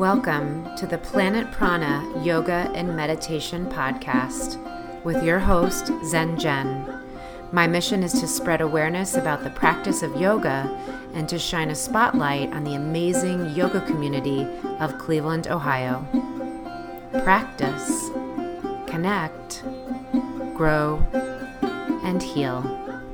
Welcome to the Planet Prana Yoga and Meditation Podcast with your host, Zen Jen. My mission is to spread awareness about the practice of yoga and to shine a spotlight on the amazing yoga community of Cleveland, Ohio. Practice, connect, grow, and heal.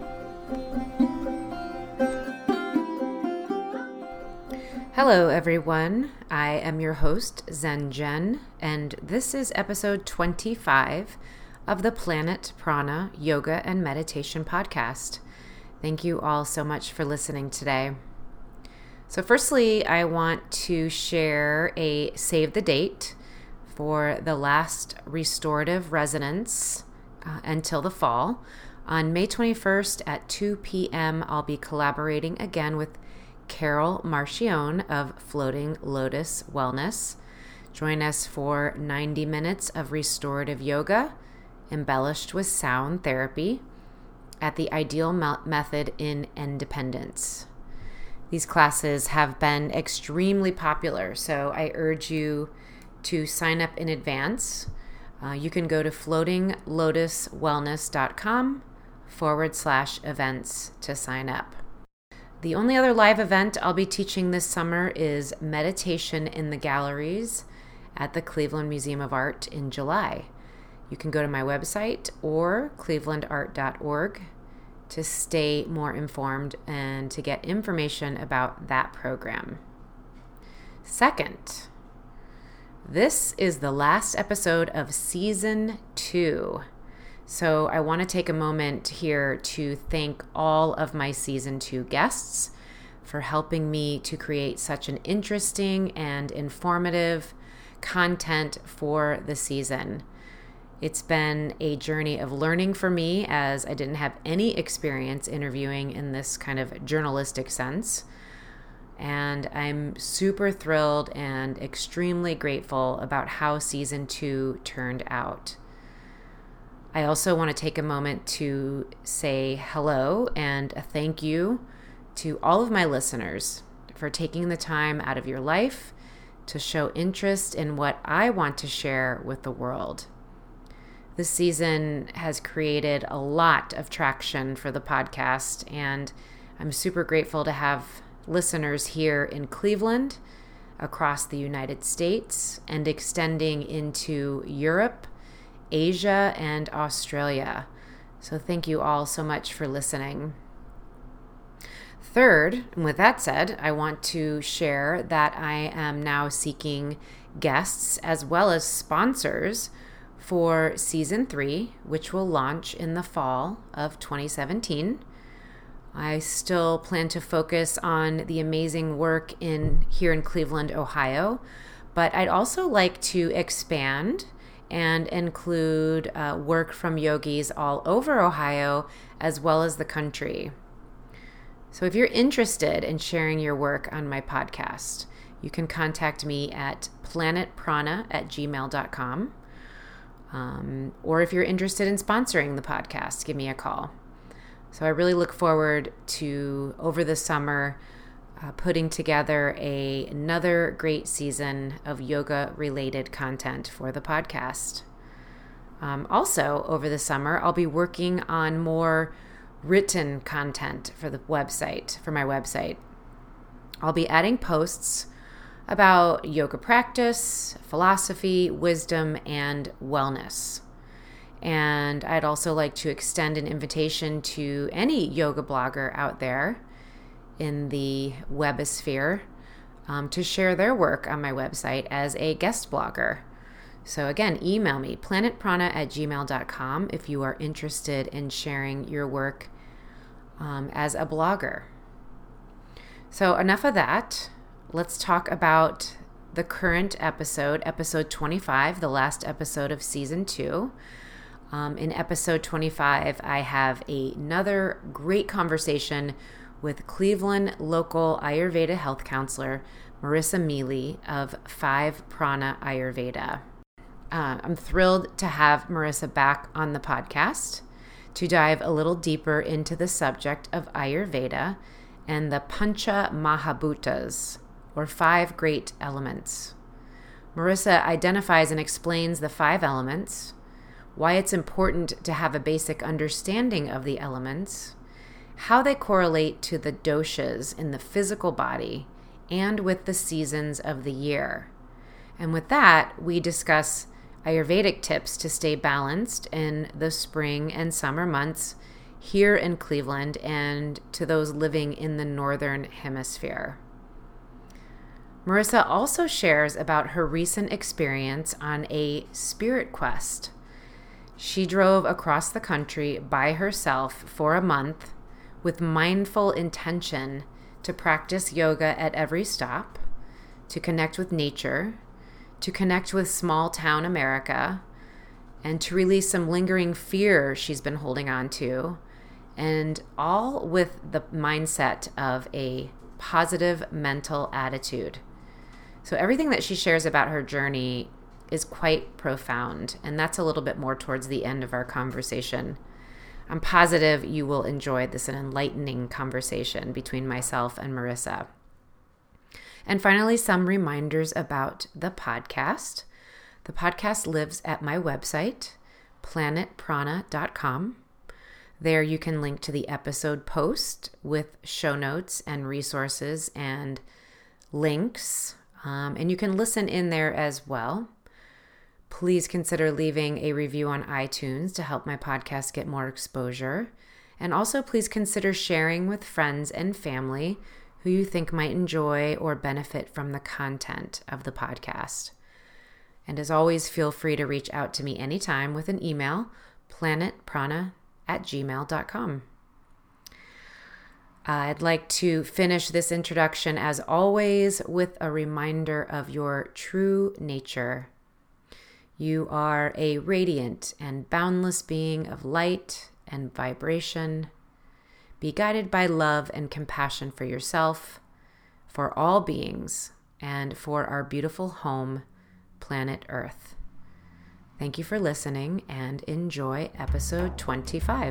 Hello, everyone. I am your host, Zen Jen, and this is episode 25 of the Planet Prana Yoga and Meditation Podcast. Thank you all so much for listening today. So firstly, I want to share a save the date for the last restorative resonance until the fall. On May 21st at 2 p.m., I'll be collaborating again with Carol Marchione of Floating Lotus Wellness. Join us for 90 minutes of restorative yoga embellished with sound therapy at the Ideal Method in Independence. These classes have been extremely popular, so I urge you to sign up in advance. You can go to floatinglotuswellness.com/events to sign up. The only other live event I'll be teaching this summer is Meditation in the Galleries at the Cleveland Museum of Art in July. You can go to my website or clevelandart.org to stay more informed and to get information about that program. Second, this is the last episode of Season 2. So I want to take a moment here to thank all of my Season 2 guests for helping me to create such an interesting and informative content for the season. It's been a journey of learning for me, as I didn't have any experience interviewing in this kind of journalistic sense. And I'm super thrilled and extremely grateful about how Season 2 turned out. I also want to take a moment to say hello and a thank you to all of my listeners for taking the time out of your life to show interest in what I want to share with the world. This season has created a lot of traction for the podcast, and I'm super grateful to have listeners here in Cleveland, across the United States, and extending into Europe, Asia, and Australia. So thank you all so much for listening. Third, and with that said, I want to share that I am now seeking guests as well as sponsors for Season 3, which will launch in the fall of 2017. I still plan to focus on the amazing work here in Cleveland, Ohio, but I'd also like to expand and include work from yogis all over Ohio as well as the country. So if you're interested in sharing your work on my podcast, you can contact me at planetprana@gmail.com. Or if you're interested in sponsoring the podcast, give me a call. So I really look forward to, over the summer, putting together another great season of yoga-related content for the podcast. Also, over the summer, I'll be working on more written content for my website. I'll be adding posts about yoga practice, philosophy, wisdom, and wellness. And I'd also like to extend an invitation to any yoga blogger out there in the webosphere to share their work on my website as a guest blogger. So again, email me, planetprana@gmail.com, if you are interested in sharing your work as a blogger. So enough of that. Let's talk about the current episode 25, the last episode of Season 2. In episode 25, I have another great conversation with Cleveland local Ayurveda health counselor Marissa Mealy of 5 Prana Ayurveda. I'm thrilled to have Marissa back on the podcast to dive a little deeper into the subject of Ayurveda and the Pancha Mahabhutas, or 5 great elements. Marissa identifies and explains the 5 elements, why it's important to have a basic understanding of the elements, how they correlate to the doshas in the physical body, and with the seasons of the year. And with that, we discuss Ayurvedic tips to stay balanced in the spring and summer months here in Cleveland and to those living in the Northern Hemisphere. Marissa also shares about her recent experience on a spirit quest. She drove across the country by herself for a month with mindful intention to practice yoga at every stop, to connect with nature, to connect with small town America, and to release some lingering fear she's been holding on to, and all with the mindset of a positive mental attitude. So everything that she shares about her journey is quite profound, and that's a little bit more towards the end of our conversation. I'm positive you will enjoy this enlightening conversation between myself and Marissa. And finally, some reminders about the podcast. The podcast lives at my website, planetprana.com. There you can link to the episode post with show notes and resources and links, and you can listen in there as well. Please consider leaving a review on iTunes to help my podcast get more exposure. And also please consider sharing with friends and family who you think might enjoy or benefit from the content of the podcast. And as always, feel free to reach out to me anytime with an email, planetprana@gmail.com. I'd like to finish this introduction, as always, with a reminder of your true nature. You are a radiant and boundless being of light and vibration. Be guided by love and compassion for yourself, for all beings, and for our beautiful home, planet Earth. Thank you for listening, and enjoy episode 25.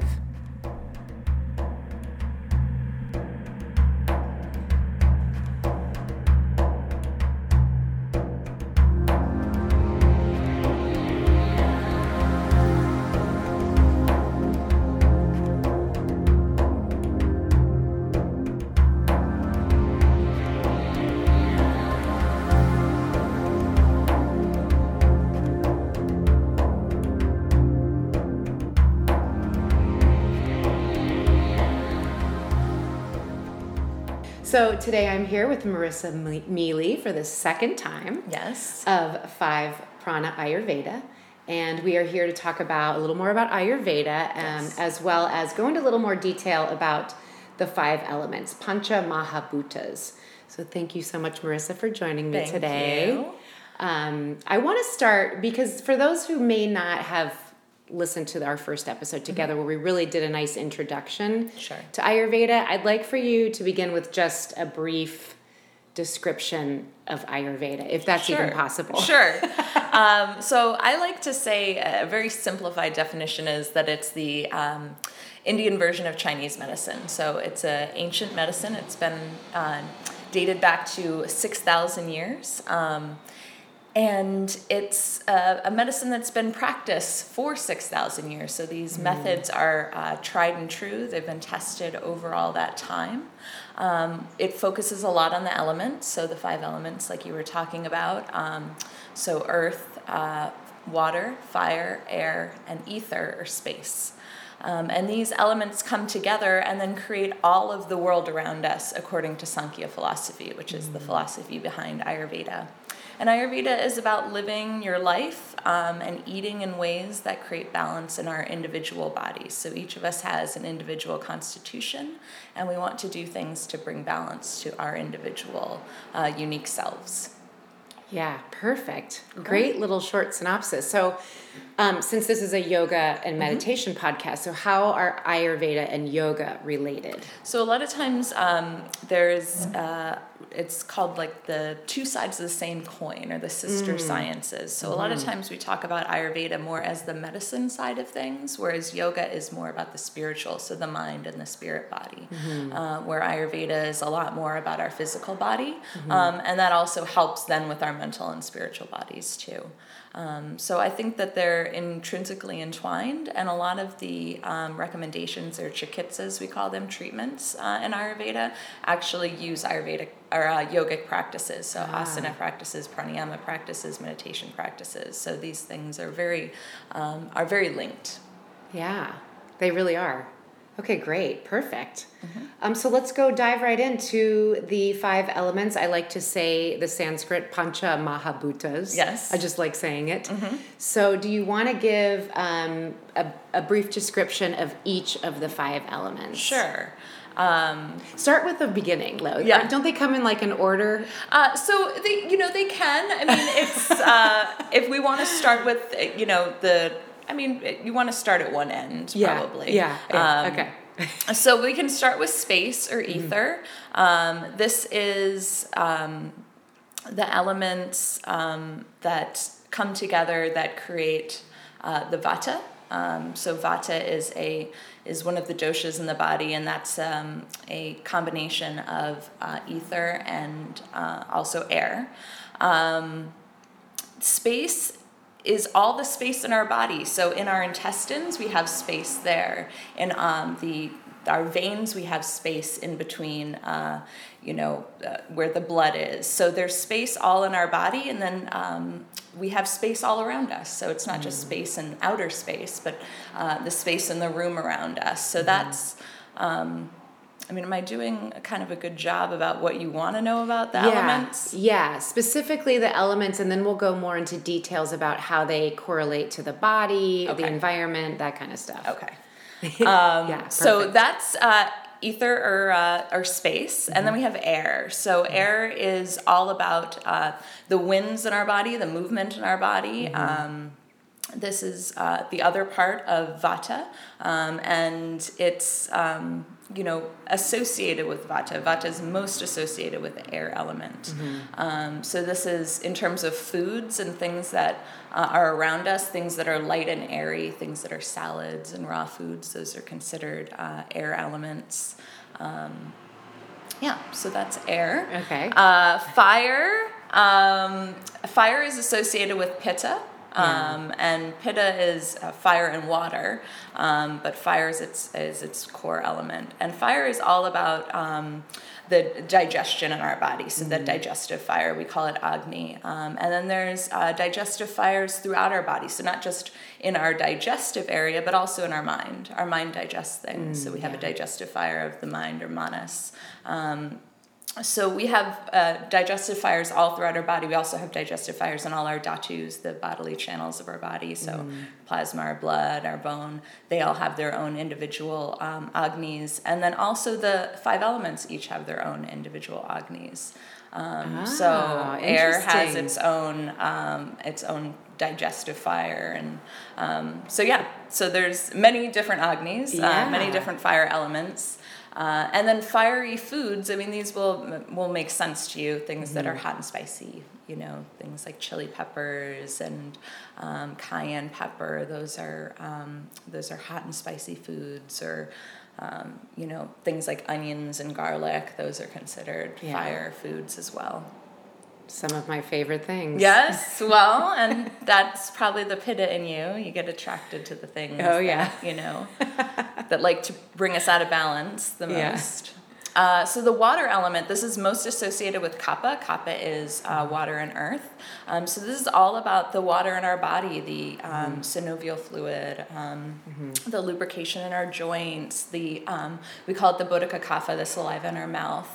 So today I'm here with Marissa Mealy for the second time of 5 Prana Ayurveda. And we are here to talk about a little more about Ayurveda, as well as go into a little more detail about the 5 elements, Pancha Mahabhutas. So thank you so much, Marissa, for joining me today. You. I want to start, because for those who may not have listened to our first episode together, where we really did a nice introduction to Ayurveda, I'd like for you to begin with just a brief description of Ayurveda, if that's even possible. Sure. So I like to say a very simplified definition is that it's the Indian version of Chinese medicine. So it's an ancient medicine. It's been dated back to 6,000 years. And it's a medicine that's been practiced for 6,000 years. So these methods are tried and true. They've been tested over all that time. It focuses a lot on the elements, so the 5 elements like you were talking about. So earth, water, fire, air, and ether, or space. And these elements come together and then create all of the world around us according to Sankhya philosophy, which is the philosophy behind Ayurveda. And Ayurveda is about living your life and eating in ways that create balance in our individual bodies. So each of us has an individual constitution, and we want to do things to bring balance to our individual unique selves. Yeah, perfect. Great little short synopsis. So since this is a yoga and meditation podcast, so how are Ayurveda and yoga related? So a lot of times there's, it's called like the 2 sides of the same coin, or the sister sciences. So a lot of times we talk about Ayurveda more as the medicine side of things, whereas yoga is more about the spiritual, so the mind and the spirit body, where Ayurveda is a lot more about our physical body. And that also helps then with our mental and spiritual bodies too. So I think that they're intrinsically entwined, and a lot of the recommendations, or chikitsas we call them, treatments in Ayurveda, actually use Ayurvedic or yogic practices. So asana practices, pranayama practices, meditation practices. So these things are very linked. Yeah, they really are. Okay, great. Perfect. So let's go dive right into the 5 elements. I like to say the Sanskrit Pancha Mahabhutas. Yes. I just like saying it. So do you want to give a brief description of each of the 5 elements? Sure. Start with the beginning, Lo. Yeah. Don't they come in like an order? So they can. I mean, it's if we want to start with you want to start at one end, probably. Yeah. Okay. So we can start with space or ether. This is the elements that come together that create the vata. So vata is one of the doshas in the body, and that's a combination of ether and also air. Space is all the space in our body. So in our intestines, we have space there. In our veins, we have space in between, where the blood is. So there's space all in our body, and then we have space all around us. So it's not just space in outer space, but the space in the room around us. So that's... am I doing kind of a good job about what you want to know about the elements? Yeah, specifically the elements, and then we'll go more into details about how they correlate to the body, the environment, that kind of stuff. Okay. So that's ether or space, and then we have air. So air is all about the winds in our body, the movement in our body. This is the other part of vata, and it's associated with vata. Vata is most associated with the air element. So this is in terms of foods and things that are around us, things that are light and airy, things that are salads and raw foods. Those are considered air elements. So that's air. Okay. Fire. Fire is associated with pitta. And pitta is fire and water, but fire is its core element. And fire is all about the digestion in our body. So the digestive fire, we call it Agni. And then there's digestive fires throughout our body. So not just in our digestive area, but also in our mind. Our mind digests things. So we have a digestive fire of the mind, or manas. So we have digestive fires all throughout our body. We also have digestive fires in all our dhatus, the bodily channels of our body. So plasma, our blood, our bone, they all have their own individual Agnis. And then also the 5 elements each have their own individual Agnis. So air has its own digestive fire. And so there's many different Agnis, many different fire elements. And then fiery foods, these will make sense to you, things that are hot and spicy, things like chili peppers and cayenne pepper. Those are hot and spicy foods, or things like onions and garlic. Those are considered fire foods as well. Some of my favorite things. Yes, well, and that's probably the pitta in you. You get attracted to the things that like to bring us out of balance the most. So the water element, this is most associated with kapha. Kapha is water and earth. So this is all about the water in our body, the synovial fluid, the lubrication in our joints, we call it the bodhika kapha, the saliva in our mouth.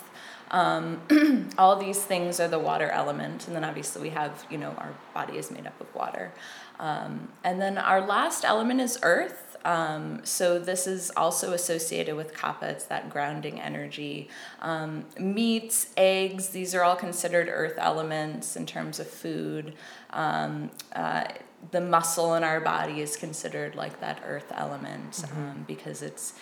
All these things are the water element, and then obviously we have, our body is made up of water. And then our last element is earth. So this is also associated with kapha. It's that grounding energy. Meats, eggs, these are all considered earth elements in terms of food. The muscle in our body is considered like that earth element, because it's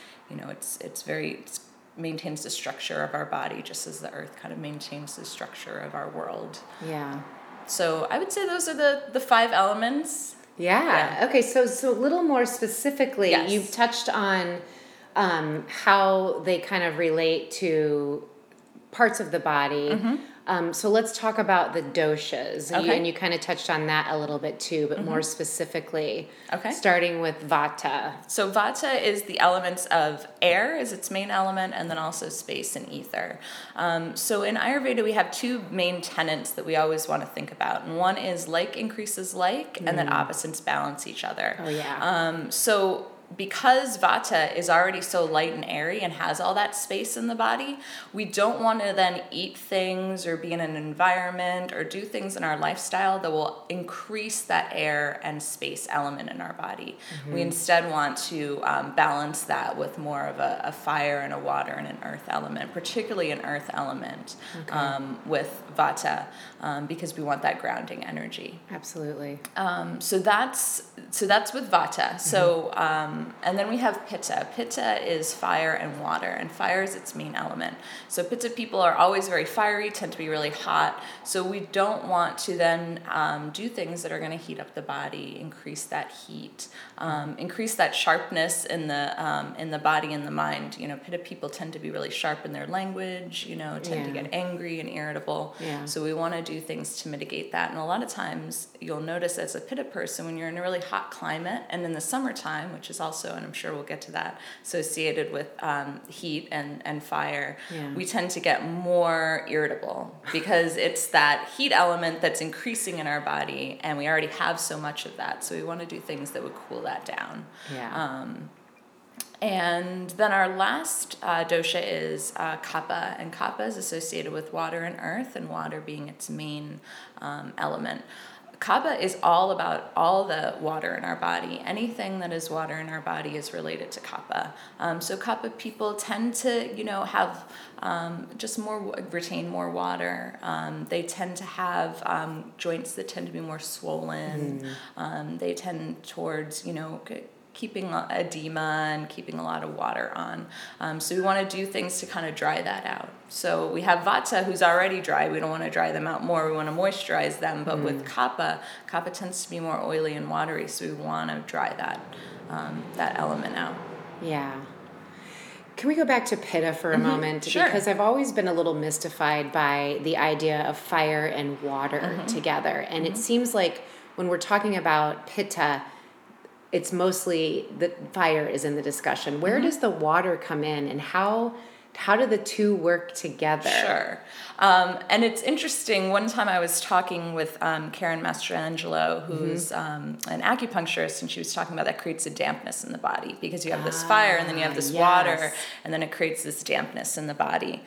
maintains the structure of our body, just as the earth kind of maintains the structure of our world. Yeah. So I would say those are the 5 elements. Yeah. Okay. So a little more specifically, you've touched on how they kind of relate to parts of the body. So let's talk about the doshas. Okay. And you kind of touched on that a little bit too, but more specifically, starting with vata. So vata is the elements of air as its main element, and then also space and ether. So in Ayurveda, we have two main tenets that we always want to think about. And one is like increases like, and then opposites balance each other. Oh, yeah. So because vata is already so light and airy and has all that space in the body, we don't want to then eat things or be in an environment or do things in our lifestyle that will increase that air and space element in our body. We instead want to balance that with more of a fire and a water and an earth element, particularly an earth element with vata, because we want that grounding energy. Absolutely. So that's with vata. So and then we have pitta. Pitta is fire and water, and fire is its main element. So pitta people are always very fiery, tend to be really hot. So we don't want to then do things that are going to heat up the body, increase that heat, increase that sharpness in the body and the mind. You know, pitta people tend to be really sharp in their language. You know, tend to get angry and irritable. Yeah. So we want to do things to mitigate that. And a lot of times you'll notice as a pitta person, when you're in a really hot climate and in the summertime, which is also, and I'm sure we'll get to that, associated with heat and fire, we tend to get more irritable because it's that heat element that's increasing in our body, and we already have so much of that. So we want to do things that would cool that down. Yeah. And then our last dosha is kapha, and kapha is associated with water and earth, and water being its main element. Kapha is all about all the water in our body. Anything that is water in our body is related to kapha. So kapha people tend to, have just retain more water. They tend to have joints that tend to be more swollen. They tend towards, keeping edema and keeping a lot of water on. So we want to do things to kind of dry that out. So we have vata, who's already dry. We don't want to dry them out more. We want to moisturize them. But with kapha tends to be more oily and watery. So we want to dry that element out. Yeah. Can we go back to pitta for a moment? Sure. Because I've always been a little mystified by the idea of fire and water together. And it seems like when we're talking about pitta, it's mostly the fire is in the discussion. Where does the water come in, and how do the two work together? Sure. And it's interesting. One time I was talking with Karen Mastrangelo, who's an acupuncturist, and she was talking about that creates a dampness in the body because you have this fire and then you have this water, and then it creates this dampness in the body.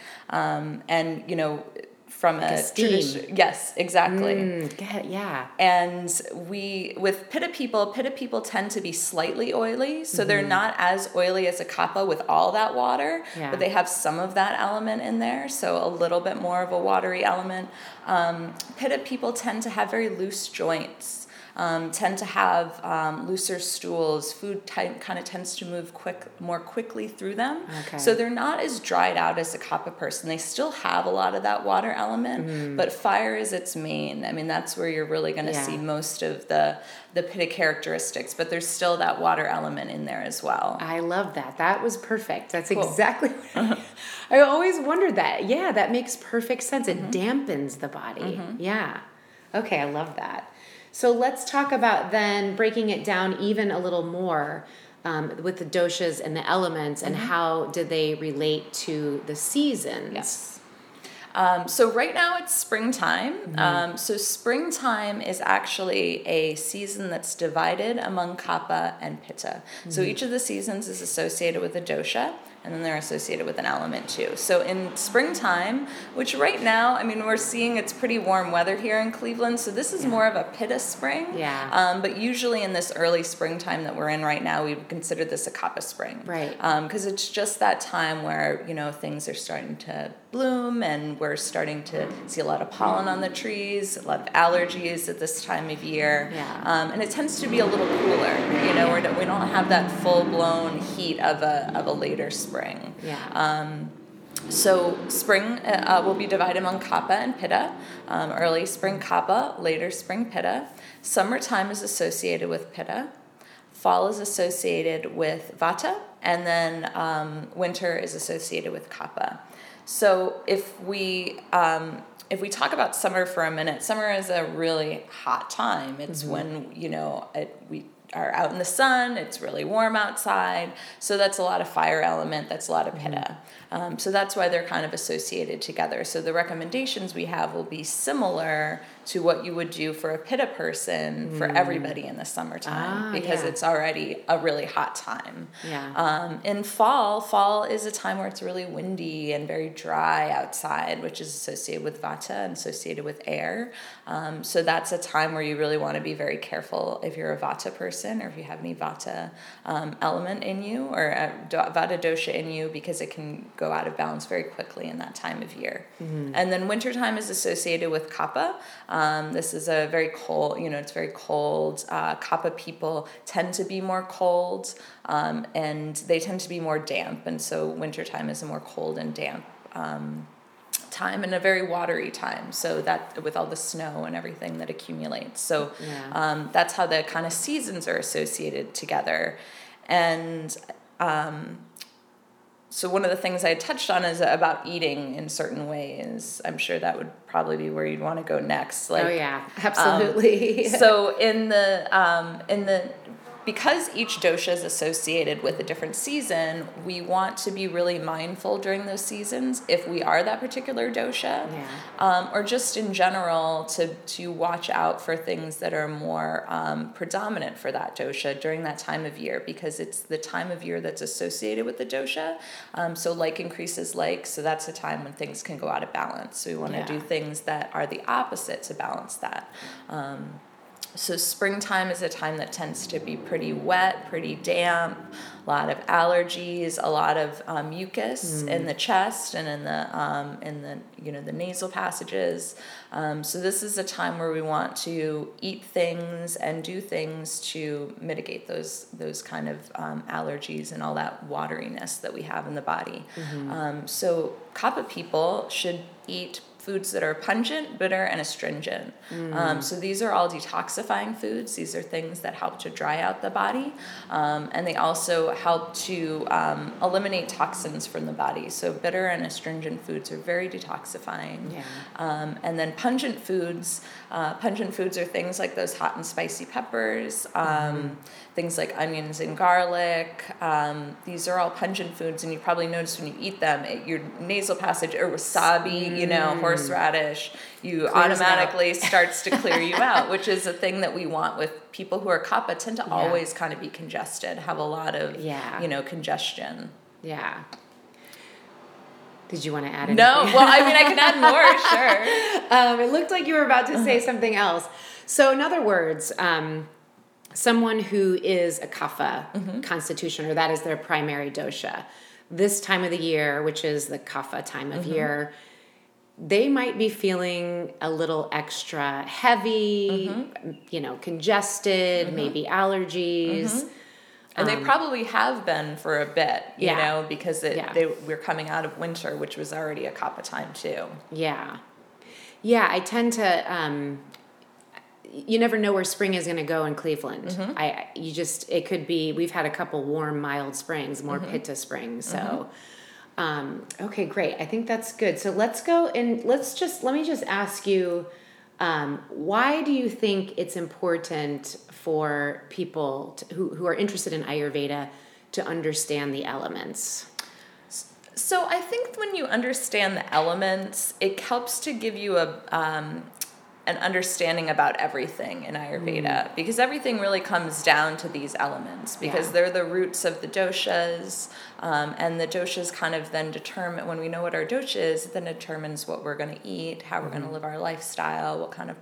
From a steam. Yes, exactly. Yeah. And with pitta people tend to be slightly oily, so they're not as oily as a kapha with all that water, but they have some of that element in there, so a little bit more of a watery element. Pitta people tend to have very loose joints. Tend to have looser stools. Food kind of tends to move more quickly through them. Okay. So they're not as dried out as a kapha person. They still have a lot of that water element, but fire is its main. I mean, that's where you're really going to see most of the pitta characteristics, but there's still that water element in there as well. I love that. That was perfect. That's cool. Exactly what I always wondered that. Yeah, that makes perfect sense. It dampens the body. Yeah. Okay, I love that. So let's talk about then breaking it down even a little more with the doshas and the elements and how do they relate to the seasons? Yes. So right now it's springtime. So springtime is actually a season that's divided among kapha and pitta. So each of the seasons is associated with a dosha, and then they're associated with an element too. So in springtime, which right now, I mean, we're seeing it's pretty warm weather here in Cleveland, so this is more of a pitta spring. Yeah. But usually in this early springtime that we're in right now, we would consider this a kapha spring. Right. Because it's just that time where, things are starting to bloom and we're starting to see a lot of pollen on the trees, a lot of allergies at this time of year. Yeah. And it tends to be a little cooler. We don't have that full-blown heat of a later spring. Yeah. So spring will be divided among kapha and pitta. Early spring kapha, later spring pitta. Summertime is associated with pitta. Fall is associated with vata, and then winter is associated with Kapha. So if we talk about summer for a minute, summer is a really hot time. It's when, we are out in the sun, it's really warm outside. So that's a lot of fire element, that's a lot of Pitta. So that's why they're kind of associated together. So the recommendations we have will be similar to what you would do for a Pitta person for everybody in the summertime, because it's already a really hot time. Yeah. In fall is a time where it's really windy and very dry outside, which is associated with Vata and associated with air. So that's a time where you really want to be very careful if you're a Vata person or if you have any Vata element in you or a Vata dosha in you, because it can go out of balance very quickly in that time of year. And then wintertime is associated with Kapha. This is a very cold, it's very cold. Kapha people tend to be more cold, and they tend to be more damp. And so wintertime is a more cold and damp time and a very watery time. So that with all the snow and everything that accumulates. So that's how the kind of seasons are associated together. And so one of the things I touched on is about eating in certain ways. I'm sure that would probably be where you'd want to go next. Oh yeah, absolutely. So because each dosha is associated with a different season, we want to be really mindful during those seasons if we are that particular dosha, or just in general to watch out for things that are more predominant for that dosha during that time of year, because it's the time of year that's associated with the dosha. So like increases like, so that's a time when things can go out of balance. So we want to do things that are the opposite to balance that. So springtime is a time that tends to be pretty wet, pretty damp, a lot of allergies, a lot of mucus in the chest and in the nasal passages. So this is a time where we want to eat things and do things to mitigate those kind of allergies and all that wateriness that we have in the body. So Kapha people should eat foods that are pungent, bitter, and astringent. So these are all detoxifying foods. These are things that help to dry out the body, and they also help to eliminate toxins from the body. So bitter and astringent foods are very detoxifying. And then pungent foods are things like those hot and spicy peppers, things like onions and garlic. These are all pungent foods, and you probably notice when you eat them, your nasal passage, or wasabi, horseradish, you automatically starts to clear you out, which is a thing that we want with people who are Kapha, tend to always kind of be congested, have a lot of, congestion. Yeah. Did you want to add anything? No, well, I mean, I can add more, sure. It looked like you were about to say something else. So in other words, someone who is a Kapha constitution, or that is their primary dosha, this time of the year, which is the Kapha time of year, they might be feeling a little extra heavy, congested, maybe allergies. And they probably have been for a bit, because we're coming out of winter, which was already a Kapha time too. Yeah. Yeah, I tend to, you never know where spring is going to go in Cleveland. It could be, we've had a couple warm, mild springs, more Pitta springs. So, okay, great. I think that's good. So let's go and let me just ask you, why do you think it's important for people who are interested in Ayurveda to understand the elements? So I think when you understand the elements, it helps to give you an understanding about everything in Ayurveda, because everything really comes down to these elements, because they're the roots of the doshas, and the doshas kind of then determine, when we know what our dosha is, it then determines what we're going to eat, how we're going to live our lifestyle, what kind of,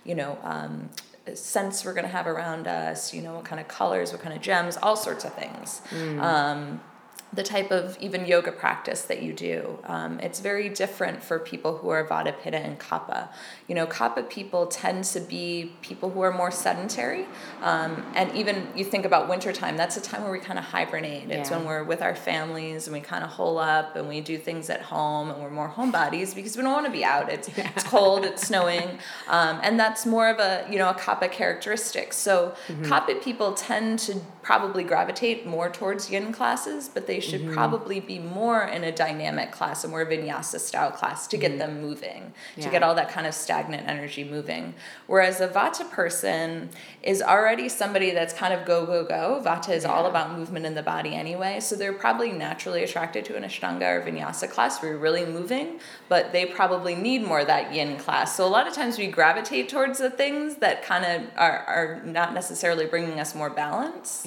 scents we're going to have around us, what kind of colors, what kind of gems, all sorts of things. the type of even yoga practice that you do. It's very different for people who are Vata, Pitta, and Kapha. Kapha people tend to be people who are more sedentary. And even you think about wintertime, that's a time where we kind of hibernate. It's when we're with our families and we kind of hole up and we do things at home and we're more homebodies because we don't want to be out. It's cold, it's snowing. And that's more of a Kapha characteristic. So Kapha people tend to probably gravitate more towards yin classes, but they should probably be more in a dynamic class, a more vinyasa style class to get them moving, to get all that kind of stagnant energy moving. Whereas a Vata person is already somebody that's kind of go, go, go. Vata is all about movement in the body anyway, so they're probably naturally attracted to an Ashtanga or vinyasa class where you're really moving, but they probably need more of that yin class. So a lot of times we gravitate towards the things that kind of are not necessarily bringing us more balance.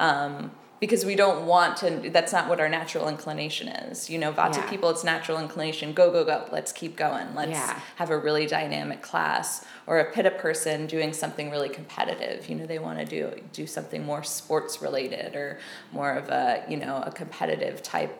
Because we don't want to, that's not what our natural inclination is. Vata people, it's natural inclination, go, go, go, let's keep going. Let's have a really dynamic class. Or a Pitta person doing something really competitive. They want to do something more sports related or more of a competitive type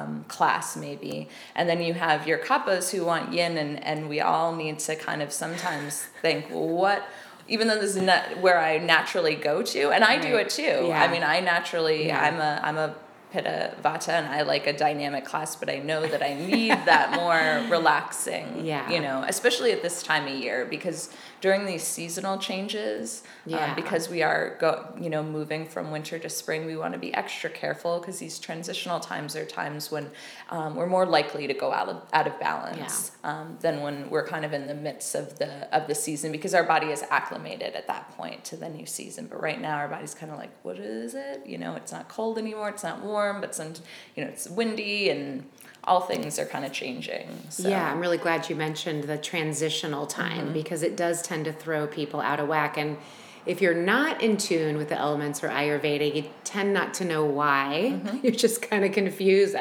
class maybe. And then you have your Kaphas who want yin, and we all need to kind of sometimes think, well, even though this is not where I naturally go to, and I do it too. I mean, I naturally, I'm a Pitta Vata, and I like a dynamic class, but I know that I need that more relaxing, especially at this time of year, because during these seasonal changes, because we are moving from winter to spring, we want to be extra careful because these transitional times are times when we're more likely to go out of balance than when we're kind of in the midst of the season, because our body is acclimated at that point to the new season. But right now our body's kind of like, what is it? It's not cold anymore, it's not warm, but it's windy, and all things are kind of changing. So. Yeah, I'm really glad you mentioned the transitional time because it does tend to throw people out of whack. And if you're not in tune with the elements or Ayurveda, you tend not to know why. You're just kind of confused.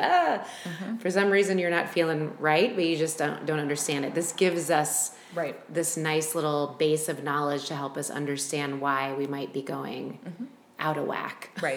For some reason you're not feeling right, but you just don't understand it. This gives us this nice little base of knowledge to help us understand why we might be going out of whack. Right.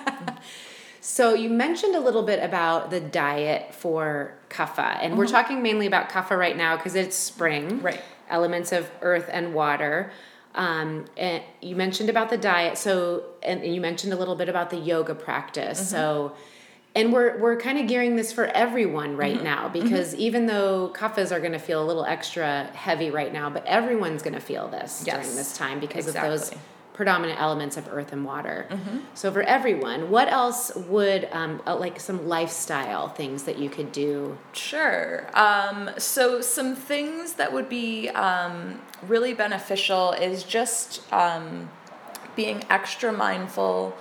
So you mentioned a little bit about the diet for Kapha, and we're talking mainly about Kapha right now because it's spring, elements of earth and water. And you mentioned about the diet, and you mentioned a little bit about the yoga practice. So, and we're kind of gearing this for everyone right now because even though Kaphas are going to feel a little extra heavy right now, but everyone's going to feel this during this time because of those predominant elements of earth and water. So for everyone, what else would like some lifestyle things that you could do? Sure. So some things that would be really beneficial is just being extra mindful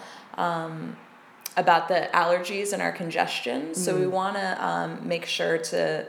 about the allergies and our congestion. So we want to make sure to,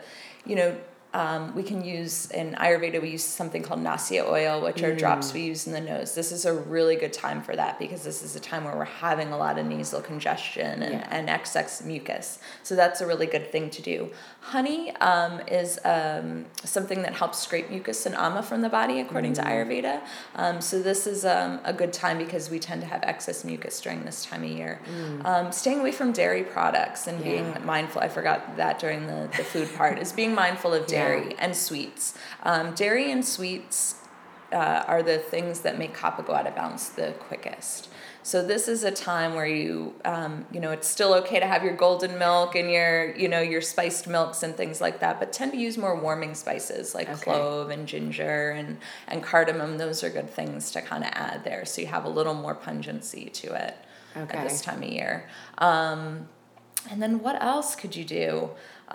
we can use, in Ayurveda, we use something called Nasya oil, which are drops we use in the nose. This is a really good time for that because this is a time where we're having a lot of nasal congestion and excess mucus. So that's a really good thing to do. Honey is something that helps scrape mucus and ama from the body, according to Ayurveda. So this is a good time because we tend to have excess mucus during this time of year. Staying away from dairy products and being mindful, I forgot that during the food part, is being mindful of dairy and sweets. Dairy and sweets are the things that make Kapha go out of balance the quickest. So this is a time where you, it's still okay to have your golden milk and your spiced milks and things like that, but tend to use more warming spices like clove and ginger and cardamom. Those are good things to kind of add there, so you have a little more pungency to it at this time of year. And then what else could you do?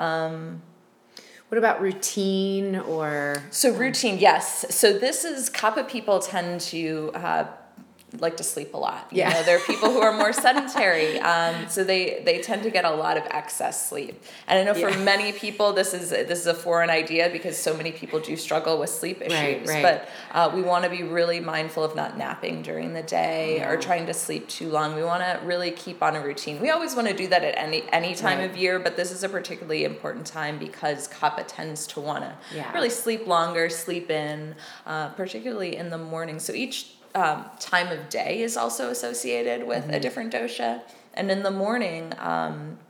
What about routine or? So routine, yes. So this is, Kapha people tend to like to sleep a lot. You know, there are people who are more sedentary, so they tend to get a lot of excess sleep. And I know for many people this is a foreign idea because so many people do struggle with sleep issues. But we want to be really mindful of not napping during the day or trying to sleep too long. We want to really keep on a routine. We always want to do that at any time of year, but this is a particularly important time because Kapha tends to want to really sleep longer, sleep in, particularly in the morning. So each time of day is also associated with a different dosha. And in the morning,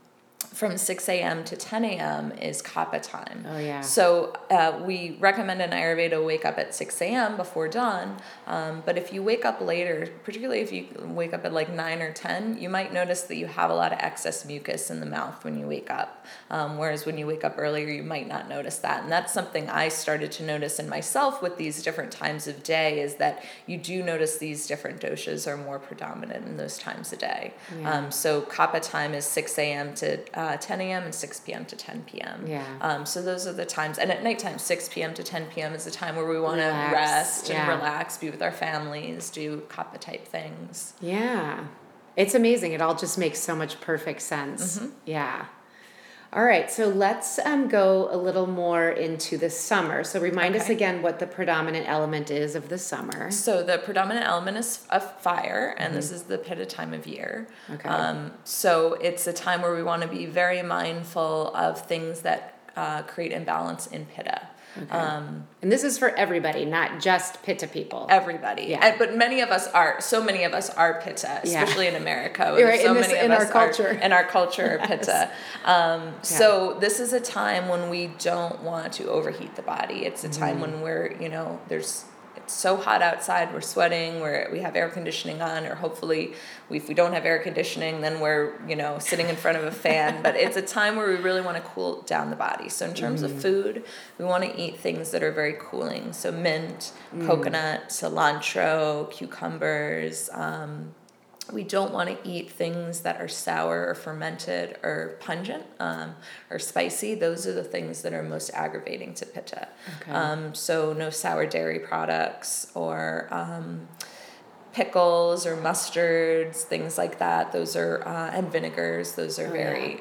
from 6 a.m. to 10 a.m. is kapha time. Oh, yeah. So we recommend in Ayurveda wake up at 6 a.m. before dawn. But if you wake up later, particularly if you wake up at like 9 or 10, you might notice that you have a lot of excess mucus in the mouth when you wake up. Whereas when you wake up earlier, you might not notice that. And that's something I started to notice in myself with these different times of day, is that you do notice these different doshas are more predominant in those times of day. Yeah. So kapha time is 6 a.m. to 10 a.m. and 6 p.m. to 10 p.m. Yeah. So those are the times. And at nighttime, 6 p.m. to 10 p.m. is the time where we want to Relax. rest and Yeah. relax, be with our families, do kapha type things. Yeah. It's amazing. It all just makes so much perfect sense. Yeah. All right. So let's go a little more into the summer. So remind us again what the predominant element is of the summer. So the predominant element is fire, and this is the pitta time of year. Okay. So it's a time where we want to be very mindful of things that create imbalance in pitta. Okay. And this is for everybody, not just pitta people. Everybody. Yeah. But many of us are pitta, especially in America. Right, so in many of our us culture. in our culture are pitta. Yes. So this is a time when we don't want to overheat the body. It's a time when we're, it's so hot outside, we're sweating, we have air conditioning on, or hopefully if we don't have air conditioning, then we're, sitting in front of a fan. But it's a time where we really want to cool down the body. So in terms of food, we want to eat things that are very cooling. So mint, coconut, cilantro, cucumbers. We don't want to eat things that are sour or fermented or pungent or spicy. Those are the things that are most aggravating to pitta. Okay. So no sour dairy products or pickles or mustards, things like that. Those are and vinegars. Those are very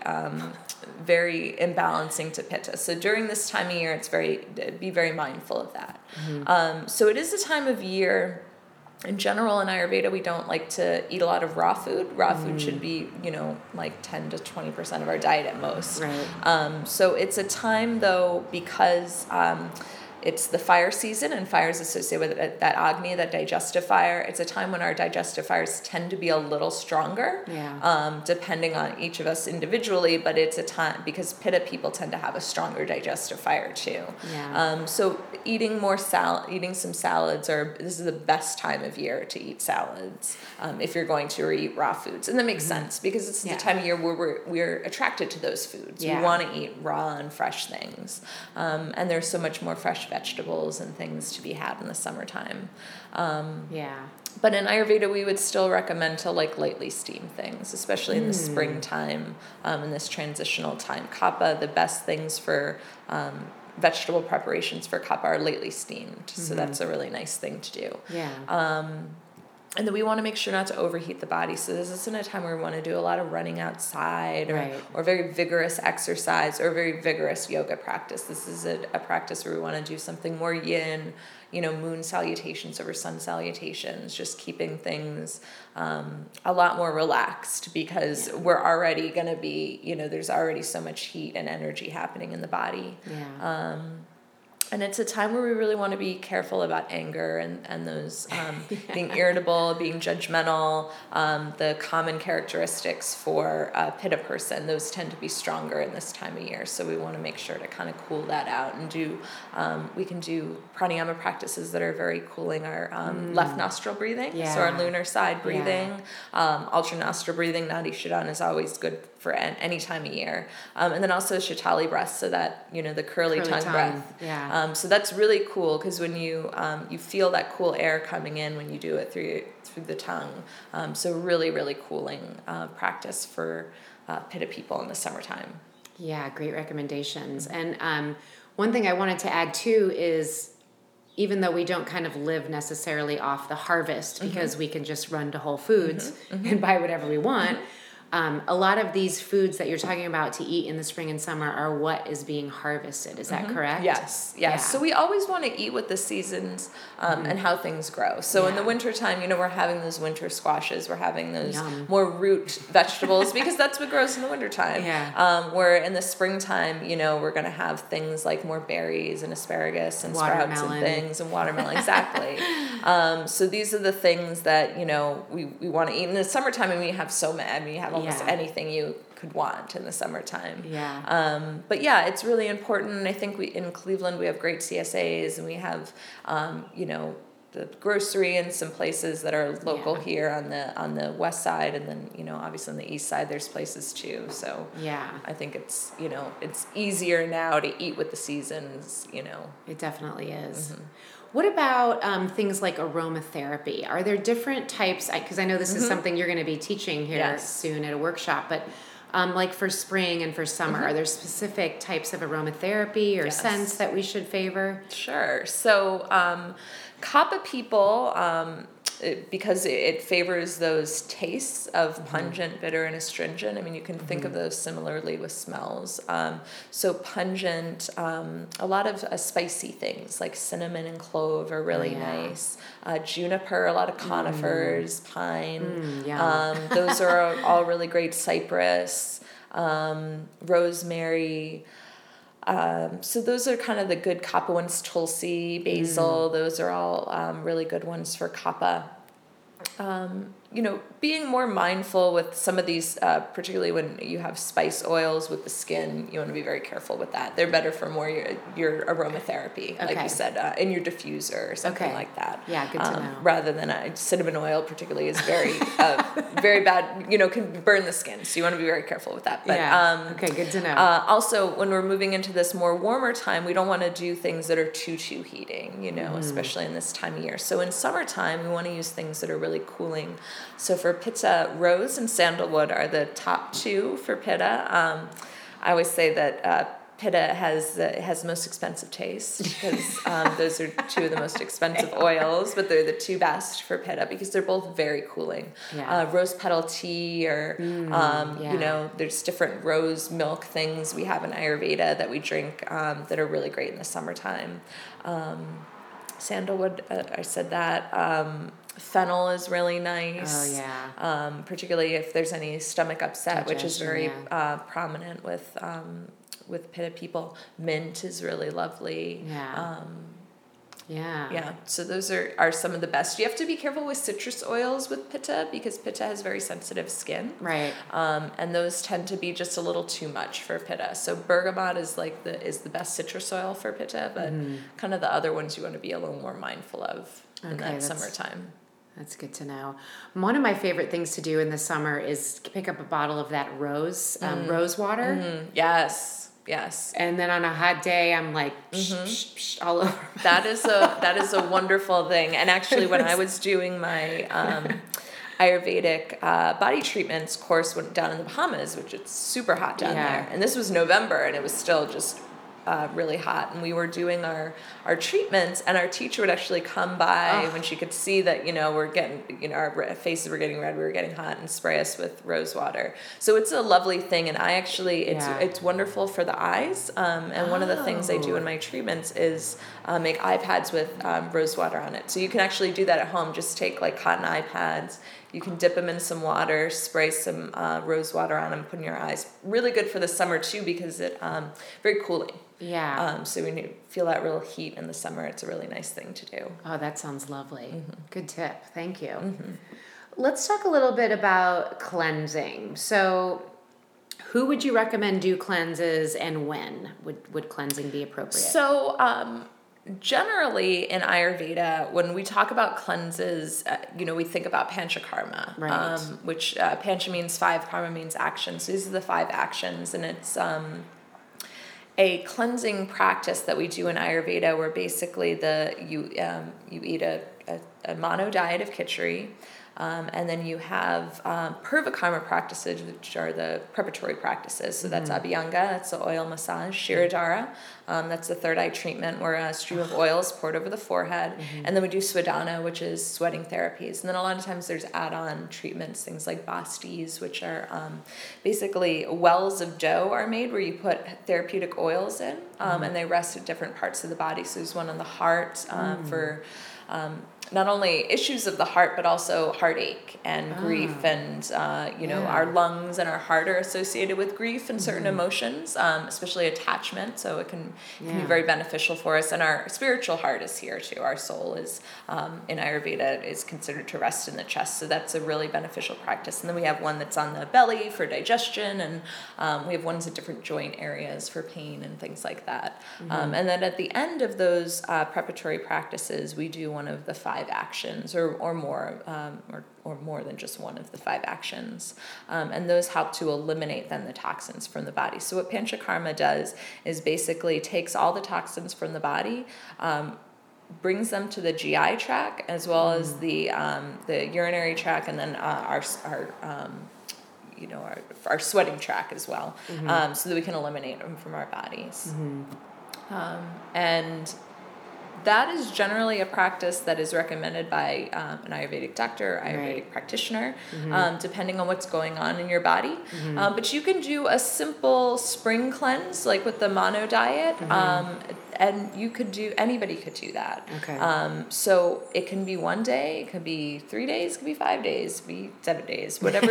imbalancing to pitta. So during this time of year, be very mindful of that. So it is a time of year. In general, in Ayurveda, we don't like to eat a lot of raw food. Raw food should be, like 10 to 20% of our diet at most. Right. So it's a time, though, because it's the fire season, and fire is associated with that Agni, that digestive fire. It's a time when our digestive fires tend to be a little stronger, depending on each of us individually, but it's a time, because pitta people tend to have a stronger digestive fire too. Yeah. So eating some salads, this is the best time of year to eat salads if you're going to, or eat raw foods. And that makes sense, because it's the time of year where we're attracted to those foods. We want to eat raw and fresh things. And there's so much more fresh vegetables and things to be had in the summertime. But in Ayurveda, we would still recommend to lightly steam things, especially in the springtime, in this transitional time. Kapha, the best things for vegetable preparations for kapha are lightly steamed. So that's a really nice thing to do. And then we want to make sure not to overheat the body. So this isn't a time where we want to do a lot of running outside or very vigorous exercise or very vigorous yoga practice. This is a practice where we want to do something more yin, moon salutations over sun salutations, just keeping things a lot more relaxed, because we're already going to be, there's already so much heat and energy happening in the body. And it's a time where we really want to be careful about anger and those being irritable, being judgmental, the common characteristics for a pitta person. Those tend to be stronger in this time of year. So we want to make sure to kind of cool that out and we can do pranayama practices that are very cooling our left nostril breathing. So our lunar side breathing, ultra nostril breathing, Nadi Shodhana is always good for any time of year. And then also Shatali breath, so that, the curly tongue breath. So that's really cool, because when you feel that cool air coming in when you do it through the tongue. So really, really cooling practice for pitta people in the summertime. Yeah, great recommendations. And one thing I wanted to add too is, even though we don't kind of live necessarily off the harvest, because we can just run to Whole Foods and buy whatever we want, a lot of these foods that you're talking about to eat in the spring and summer are what is being harvested. Is that correct? Yes. Yeah. So we always want to eat with the seasons and how things grow. So in the wintertime, we're having those winter squashes. We're having those more root vegetables, because that's what grows in the wintertime. Where in the springtime, we're going to have things like more berries and asparagus and sprouts and things, and watermelon. Exactly. So these are the things that, we want to eat. In the summertime, we have so many. We have almost anything you could want in the summertime. Yeah. But yeah, it's really important. And I think in Cleveland, we have great CSAs, and we have, the grocery and some places that are local here on the west side, and then obviously on the east side there's places too. So I think it's it's easier now to eat with the seasons. It definitely is. Mm-hmm. What about things like aromatherapy? Are there different types? Because I know this is something you're going to be teaching here soon at a workshop, but like for spring and for summer, are there specific types of aromatherapy or scents that we should favor? Sure. So Kappa people, because it favors those tastes of pungent, bitter, and astringent. I mean, you can think of those similarly with smells. So pungent, a lot of spicy things like cinnamon and clove are really nice. Juniper, a lot of conifers, pine. Those are all really great. Cypress, rosemary. So those are kind of the good Kappa ones. Tulsi, basil, those are all really good ones for Kappa. Being more mindful with some of these, particularly when you have spice oils with the skin, you want to be very careful with that. They're better for more your aromatherapy, like you said, in your diffuser or something like that. Yeah, good to know. Rather than cinnamon oil, particularly, is very, very bad. Can burn the skin, so you want to be very careful with that. But good to know. Also, when we're moving into this more warmer time, we don't want to do things that are too heating. Especially in this time of year. So in summertime, we want to use things that are really cooling. So for Pitta, rose and sandalwood are the top two for Pitta. I always say that Pitta has the most expensive taste because those are two of the most expensive oils, but they're the two best for Pitta because they're both very cooling. Rose petal tea, or there's different rose milk things we have in Ayurveda that we drink that are really great in the summertime. Sandalwood, I said that. Fennel is really nice. Oh, yeah. Particularly if there's any stomach upset, which is very prominent with Pitta people. Mint is really lovely. So those are some of the best. You have to be careful with citrus oils with Pitta because Pitta has very sensitive skin. Right. And those tend to be just a little too much for Pitta. So bergamot is the best citrus oil for Pitta, but kind of the other ones you want to be a little more mindful of in that summertime. That's good to know. One of my favorite things to do in the summer is pick up a bottle of that rose water. Yes. And then on a hot day, I'm like all over. That is a wonderful thing. And actually, when I was doing my Ayurvedic body treatments course down in the Bahamas, which it's super hot down there, and this was November, and it was still just really hot, and we were doing our treatments, and our teacher would actually come by when she could see that we're getting our faces were getting red, we were getting hot, and spray us with rose water. So it's a lovely thing, and I actually it's wonderful for the eyes. And one of the things I do in my treatments is make eye pads with rose water on it. So you can actually do that at home. Just take like cotton eye pads. You can dip them in some water, spray some rose water on them, put in your eyes. Really good for the summer too because it very cooling. Yeah. So when you feel that real heat in the summer, it's a really nice thing to do. Oh, that sounds lovely. Good tip. Thank you. Let's talk a little bit about cleansing. So who would you recommend do cleanses, and when would cleansing be appropriate? So generally in Ayurveda, when we talk about cleanses, we think about Panchakarma, right. Which Pancha means 5, Karma means action. So these are the 5 actions, and it's a cleansing practice that we do in Ayurveda where basically you eat a mono diet of khichdi, and then you have Purvakarma practices, which are the preparatory practices. So that's Abhyanga, that's the oil massage. Shirodhara, that's the third eye treatment where a stream of oil is poured over the forehead. And then we do Swadhana, which is sweating therapies. And then a lot of times there's add-on treatments, things like Bastis, which are basically wells of dough are made where you put therapeutic oils in, and they rest at different parts of the body. So there's one on the heart for not only issues of the heart, but also heartache and grief. And, our lungs and our heart are associated with grief and certain emotions, especially attachment. So it can be very beneficial for us. And our spiritual heart is here too. Our soul is, in Ayurveda, is considered to rest in the chest. So that's a really beneficial practice. And then we have one that's on the belly for digestion. And we have ones at different joint areas for pain and things like that. And then at the end of those preparatory practices, we do one of the 5 actions or more, or more than just one of the 5 actions. And those help to eliminate then the toxins from the body. So what Panchakarma does is basically takes all the toxins from the body, brings them to the GI tract as well as the urinary tract, and then our sweating tract as well, so that we can eliminate them from our bodies. And that is generally a practice that is recommended by an Ayurvedic doctor, Ayurvedic practitioner, depending on what's going on in your body. But you can do a simple spring cleanse, like with the mono diet, and anybody could do that. So it can be 1 day, it could be 3 days, it could be 5 days, it could be 7 days, whatever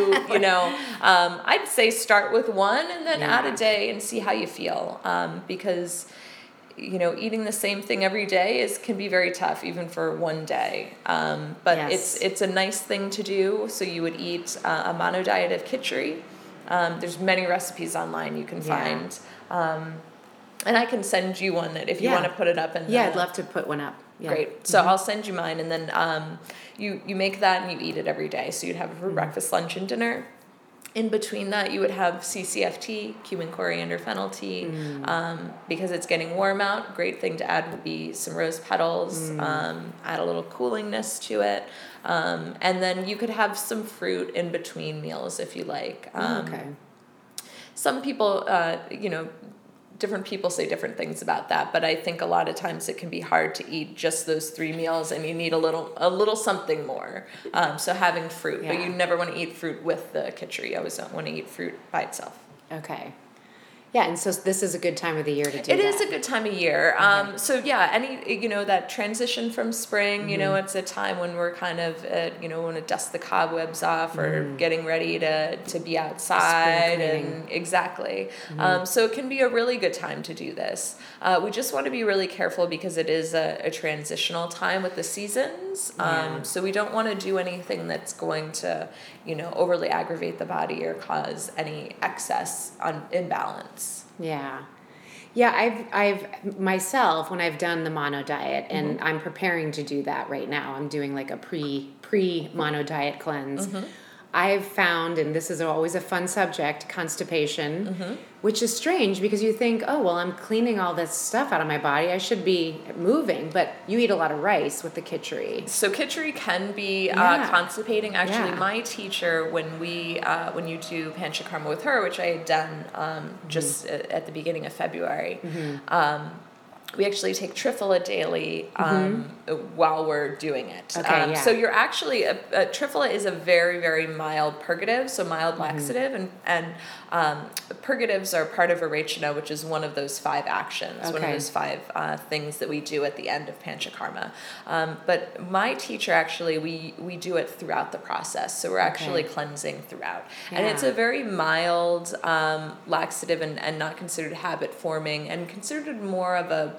I'd say start with 1 and then add a day and see how you feel, because eating the same thing every day can be very tough, even for 1 day. But it's a nice thing to do. So you would eat a mono diet of khichdi. There's many recipes online you can find. And I can send you one that if you want to put it up. I'd love to put one up. Great. So I'll send you mine, and then you make that and you eat it every day. So you'd have it for breakfast, lunch, and dinner. In between that, you would have CCF cumin, coriander, fennel tea, because it's getting warm out. Great thing to add would be some rose petals, add a little coolingness to it. And then you could have some fruit in between meals if you like. Some people, different people say different things about that, but I think a lot of times it can be hard to eat just those 3 meals, and you need a little something more. So having fruit, but you never want to eat fruit with the khichdi. You always don't want to eat fruit by itself. Okay. Yeah, and so this is a good time of the year to do It that. is a good time of year. So that transition from spring, it's a time when we're kind of, want to dust the cobwebs off or getting ready to be outside. And exactly. So it can be a really good time to do this. We just want to be really careful because it is a transitional time with the seasons. So we don't want to do anything that's going to, overly aggravate the body or cause any excess imbalance. I've myself, when I've done the mono diet, and I'm preparing to do that right now, I'm doing like a pre mono diet cleanse. I've found, and this is always a fun subject, constipation, which is strange because you think, oh, well, I'm cleaning all this stuff out of my body. I should be moving. But you eat a lot of rice with the khichdi. So khichdi can be constipating. Actually, my teacher, when you do Panchakarma with her, which I had done just at the beginning of February, we actually take Triphala daily while we're doing it. So you're actually, Triphala is a very, very mild purgative, so mild laxative, and purgatives are part of Arachana, which is one of those 5 actions, one of those 5 things that we do at the end of Panchakarma. But my teacher, actually, we do it throughout the process, so we're actually cleansing throughout. And it's a very mild laxative and not considered habit-forming, and considered more of a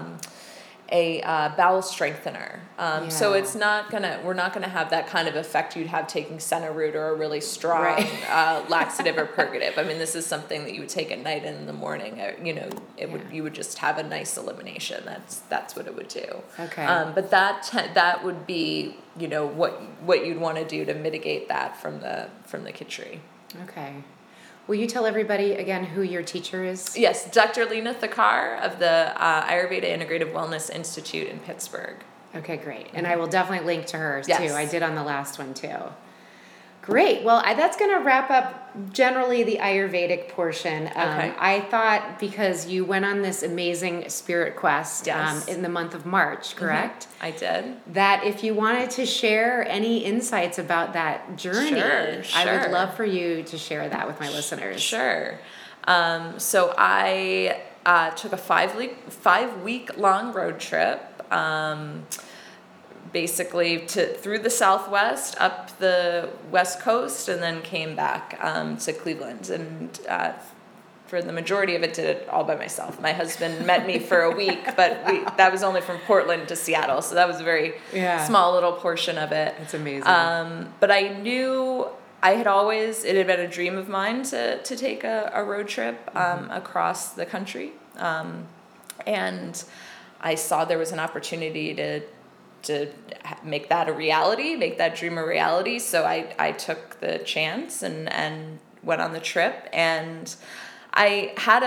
bowel strengthener. So it's we're not gonna have that kind of effect you'd have taking senna root or a really strong laxative or purgative. I mean, this is something that you would take at night and in the morning. You would just have a nice elimination. That's what it would do. But that would be what you'd want to do to mitigate that from the khichdi. Will you tell everybody again who your teacher is? Yes, Dr. Lena Thakar of the Ayurveda Integrative Wellness Institute in Pittsburgh. Okay, great. And I will definitely link to hers too. I did on the last one too. Great. Well, that's going to wrap up generally the Ayurvedic portion. I thought because you went on this amazing spirit quest in the month of March, correct? I did. That if you wanted to share any insights about that journey, I would love for you to share that with my listeners. Sure. So I took a 5-week long road trip. basically through the Southwest, up the West Coast, and then came back to Cleveland. And for the majority of it, did it all by myself. My husband met me for a week, but that was only from Portland to Seattle, so that was a very small little portion of it. It's amazing. But I knew it had been a dream of mine to take a road trip across the country, and I saw there was an opportunity to make that a reality, make that dream a reality. So I took the chance and went on the trip, and I had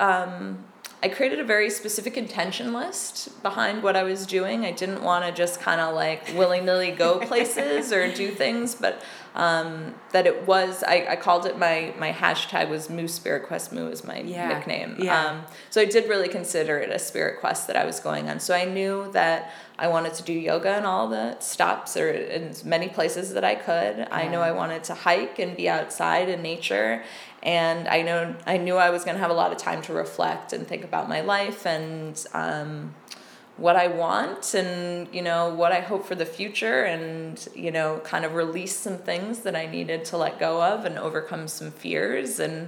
I created a very specific intention list behind what I was doing. I didn't want to just kind of like willy-nilly go places or do things, but that it was, I called it, my hashtag was Moo Spirit Quest. Moo is my nickname. Yeah. So I did really consider it a spirit quest that I was going on. So I knew that I wanted to do yoga in all the stops or in as many places that I could. Yeah. I knew I wanted to hike and be outside in nature. And I knew I was going to have a lot of time to reflect and think about my life and what I want and, what I hope for the future and, kind of release some things that I needed to let go of and overcome some fears. And,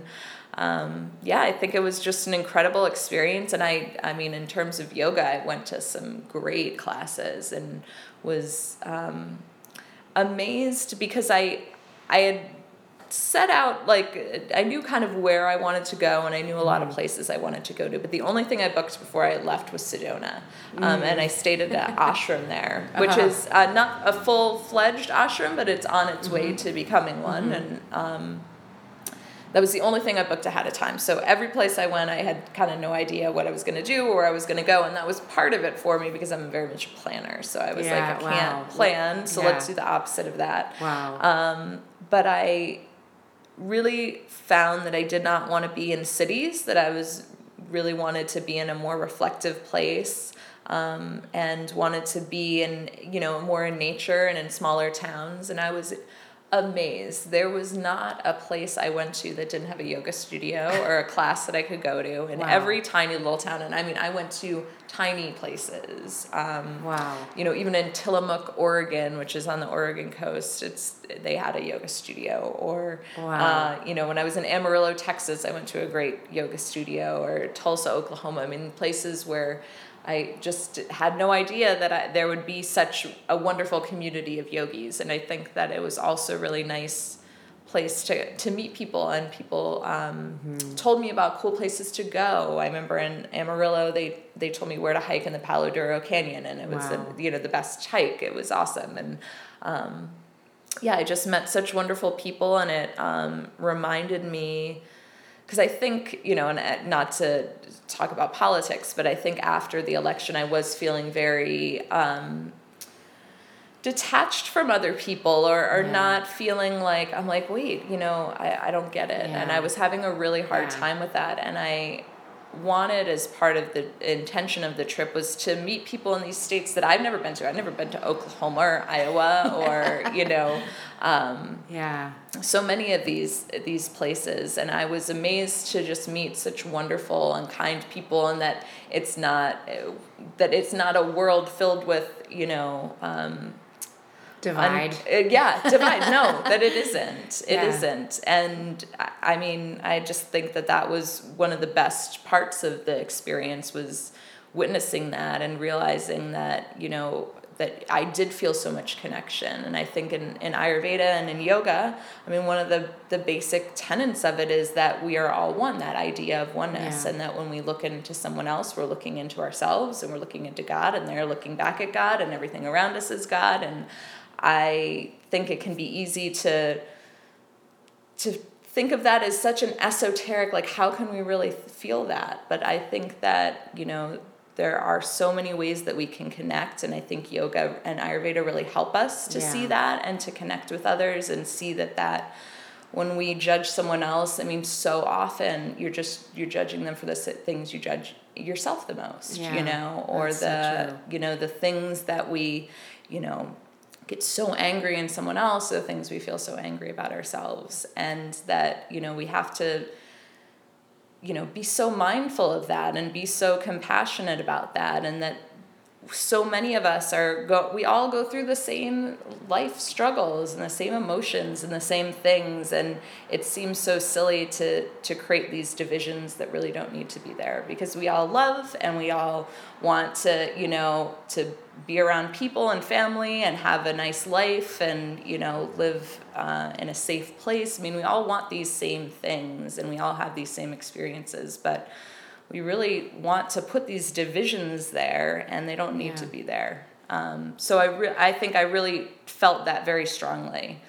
I think it was just an incredible experience. And I mean, in terms of yoga, I went to some great classes and was amazed because I had set out, like, I knew kind of where I wanted to go and I knew a lot of places I wanted to go to, but the only thing I booked before I left was Sedona. And I stayed at an ashram there, which is not a full-fledged ashram, but it's on its way to becoming one. And that was the only thing I booked ahead of time. So every place I went, I had kind of no idea what I was going to do or where I was going to go. And that was part of it for me because I'm very much a planner. So I was I can't plan, so let's do the opposite of that. Wow. But I really found that I did not want to be in cities, that I really wanted to be in a more reflective place, and wanted to be in, more in nature and in smaller towns. And I was amazed. There was not a place I went to that didn't have a yoga studio or a class that I could go to in every tiny little town. And I mean, I went to tiny places. Even in Tillamook, Oregon, which is on the Oregon coast, they had a yoga studio. Or, when I was in Amarillo, Texas, I went to a great yoga studio. Or Tulsa, Oklahoma. I mean, places where I just had no idea that there would be such a wonderful community of yogis. And I think that it was also a really nice place to meet people. And people told me about cool places to go. I remember in Amarillo, they told me where to hike in the Palo Duro Canyon. And it was the best hike. It was awesome. And I just met such wonderful people. And it reminded me, because I think, and not to talk about politics, but I think after the election, I was feeling very detached from other people or not feeling like, I'm like, wait, I don't get it. Yeah. And I was having a really hard time with that. And I wanted, as part of the intention of the trip, was to meet people in these states that I've never been to. I've never been to Oklahoma or Iowa or, so many of these places. And I was amazed to just meet such wonderful and kind people, and that it's not a world filled with, divide. Divide. No, that it isn't. It isn't. And I mean, I just think that was one of the best parts of the experience, was witnessing that and realizing that, that I did feel so much connection. And I think in Ayurveda and in yoga, I mean, one of the basic tenets of it is that we are all one, that idea of oneness, and that when we look into someone else, we're looking into ourselves, and we're looking into God, and they're looking back at God, and everything around us is God. And I think it can be easy to think of that as such an esoteric, like, how can we really feel that? But I think that, there are so many ways that we can connect, and I think yoga and Ayurveda really help us to see that and to connect with others and see that when we judge someone else, I mean, so often you're judging them for the things you judge yourself the most, or the things that we, get so angry in someone else, the things we feel so angry about ourselves. And that, we have to, be so mindful of that and be so compassionate about that. And that so many of us we all go through the same life struggles and the same emotions and the same things, and it seems so silly to create these divisions that really don't need to be there, because we all love and we all want to, to be around people and family and have a nice life and, live in a safe place. I mean, we all want these same things and we all have these same experiences, but we really want to put these divisions there, and they don't need to be there. So I think I really felt that very strongly.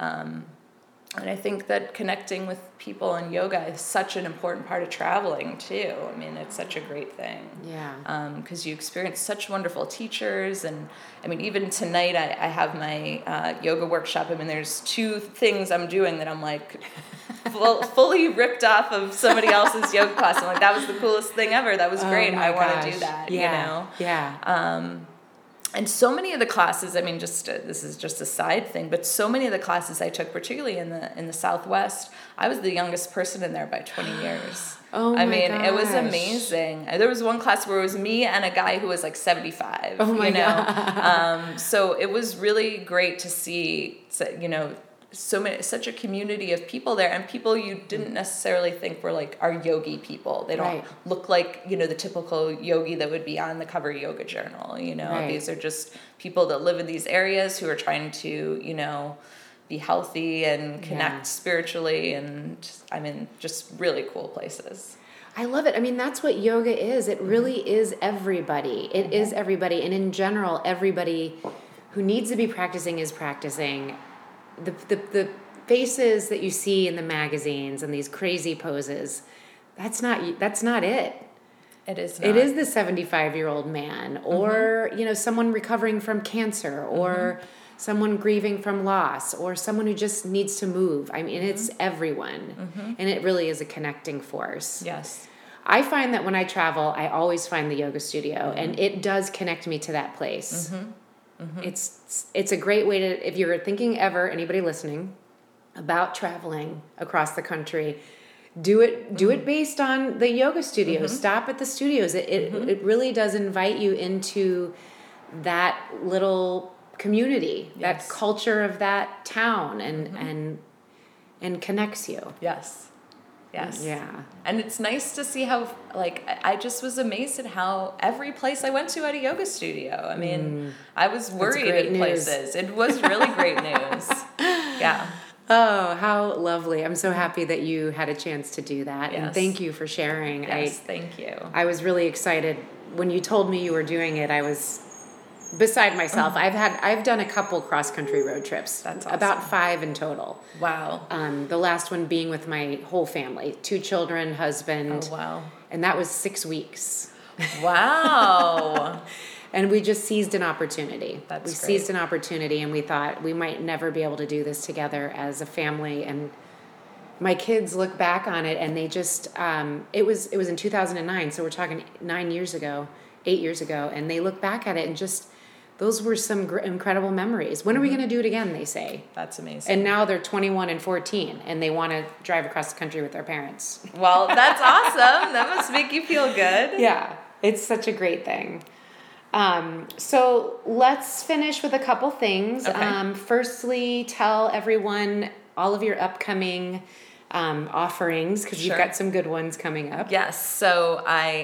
And I think that connecting with people in yoga is such an important part of traveling too. I mean, it's such a great thing. Yeah. Because you experience such wonderful teachers, and I mean, even tonight I have my yoga workshop. I mean, there's 2 things I'm doing that I'm like fully ripped off of somebody else's yoga class. I'm like, that was the coolest thing ever. That was great. I want to do that. Yeah. Yeah. And so many of the classes, I mean, this is just a side thing, but so many of the classes I took, particularly in the Southwest, I was the youngest person in there by 20 years. I mean, gosh. It was amazing. There was one class where it was me and a guy who was like 75. Oh my God. So it was really great to see, such a community of people there, and people you didn't necessarily think were like our yogi people. They don't look like, the typical yogi that would be on the cover Yoga Journal. These are just people that live in these areas who are trying to, be healthy and connect spiritually, and I mean, just really cool places. I love it. I mean, that's what yoga is. It really is everybody. It is everybody. And in general, everybody who needs to be practicing is practicing. The faces that you see in the magazines and these crazy poses, that's not it. It is not. It is the 75-year-old man, or someone recovering from cancer, or someone grieving from loss, or someone who just needs to move. I mean, it's everyone, and it really is a connecting force. Yes. I find that when I travel, I always find the yoga studio, and it does connect me to that place. It's a great way to, if you're thinking ever, anybody listening, about traveling across the country, do it based on the yoga studios. Stop at the studios. It really does invite you into that little community, that culture of that town, and connects you. Yes. Yeah. And it's nice to see how, I just was amazed at how every place I went to had a yoga studio. I mean, I was worried in places. It was really great news. Yeah. Oh, how lovely. I'm so happy that you had a chance to do that. Yes. And thank you for sharing. Yes, thank you. I was really excited. When you told me you were doing it, I was beside myself. I've done a couple cross-country road trips. That's awesome. About 5 in total. Wow. The last one being with my whole family, 2 children, husband. Oh, wow. And that was 6 weeks. Wow. And we just seized an opportunity. That's great. Seized an opportunity, and we thought we might never be able to do this together as a family. And my kids look back on it, and they just, it was in 2009, so we're talking 8 years ago, and they look back at it and just, those were some incredible memories. When are we going to do it again, they say. That's amazing. And now they're 21 and 14, and they want to drive across the country with their parents. Well, that's awesome. That must make you feel good. Yeah, it's such a great thing. So let's finish with a couple things. Okay. Firstly, tell everyone all of your upcoming offerings, because you've got some good ones coming up. Yes. So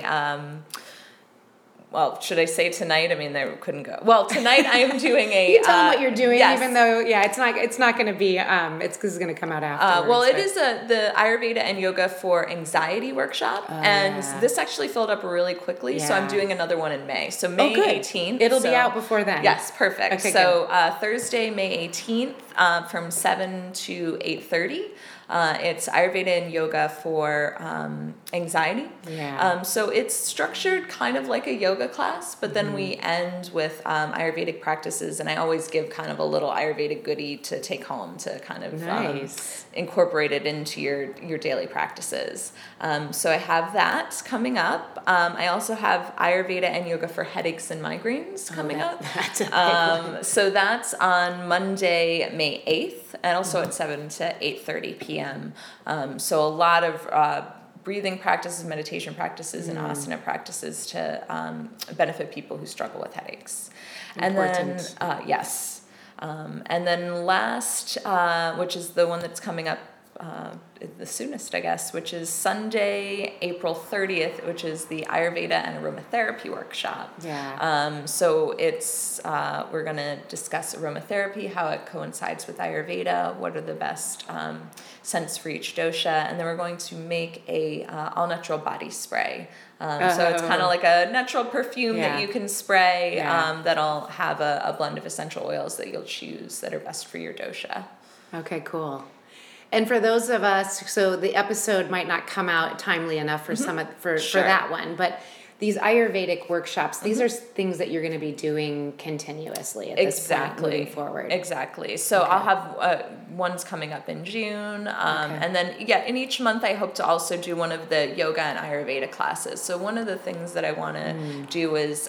well, should I say tonight? I mean, they couldn't go. Well, tonight I am doing a. You tell them what you're doing, yes. Even though, it's not going to be. It's because it's going to come out afterwards. Well, it is the Ayurveda and Yoga for Anxiety workshop, this actually filled up really quickly. So I'm doing another one in May. So May 18th. It'll be out before then. Yes, perfect. Okay, so Thursday, May 18th, from 7 to 8:30. It's Ayurveda and Yoga for anxiety. Yeah. So it's structured kind of like a yoga class, but then we end with Ayurvedic practices, and I always give kind of a little Ayurvedic goodie to take home to kind of incorporate it into your daily practices. So I have that coming up. I also have Ayurveda and Yoga for headaches and migraines coming up. That's a big one. So that's on Monday, May 8th, and also at 7 to 8:30 p.m. So a lot of breathing practices, meditation practices, and asana practices to benefit people who struggle with headaches. Important. And then, yes. And then last, which is the one that's coming up the soonest, I guess, which is Sunday, April 30th, which is the Ayurveda and Aromatherapy workshop. Yeah. So it's, we're going to discuss aromatherapy, how it coincides with Ayurveda, what are the best scents for each dosha, and then we're going to make a all-natural body spray. So it's kind of like a natural perfume that you can spray that'll have a blend of essential oils that you'll choose that are best for your dosha. Okay, cool. And for those of us, so the episode might not come out timely enough for for that one, but these Ayurvedic workshops, these are things that you're going to be doing continuously at this point moving forward. Exactly. So I'll have ones coming up in June. And then, in each month I hope to also do one of the yoga and Ayurveda classes. So one of the things that I want to do is,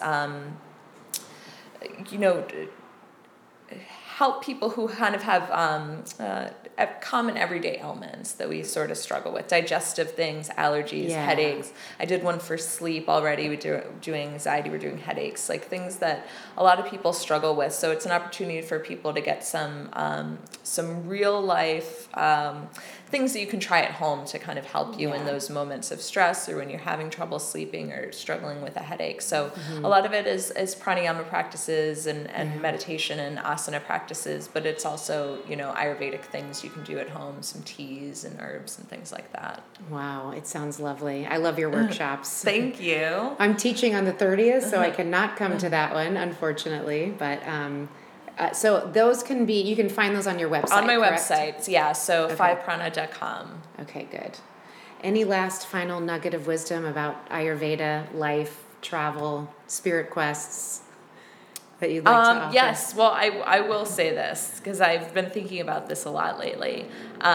help people who kind of have common everyday ailments that we sort of struggle with, digestive things, allergies, headaches. I did one for sleep already. We doing anxiety, we're doing headaches, like things that a lot of people struggle with. So it's an opportunity for people to get some real life things that you can try at home to kind of help you in those moments of stress or when you're having trouble sleeping or struggling with a headache. So a lot of it is pranayama practices and meditation and asana practices, but it's also, Ayurvedic things you can do at home, some teas and herbs and things like that. Wow, it sounds lovely. I love your workshops. Thank you. I'm teaching on the 30th, so I cannot come to that one, unfortunately, but so those you can find those on your website, on my correct? website, so fiveprana.com. Okay, good. Any last final nugget of wisdom about Ayurveda, life, travel, spirit quests that you'd like to offer? Yes, well, I will say this, because I've been thinking about this a lot lately.